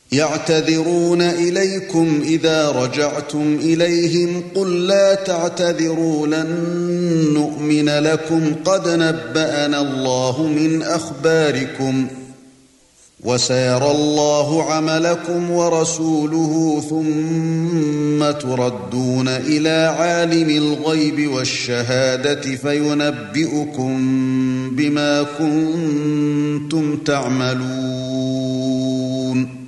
يعتذرون إليكم إذا رجعتم إليهم قل لا تعتذروا لن نؤمن لكم قد نبأنا الله من أخباركم وسيرى الله عملكم ورسوله ثم تردون إلى عالم الغيب والشهادة فينبئكم بما كنتم تعملون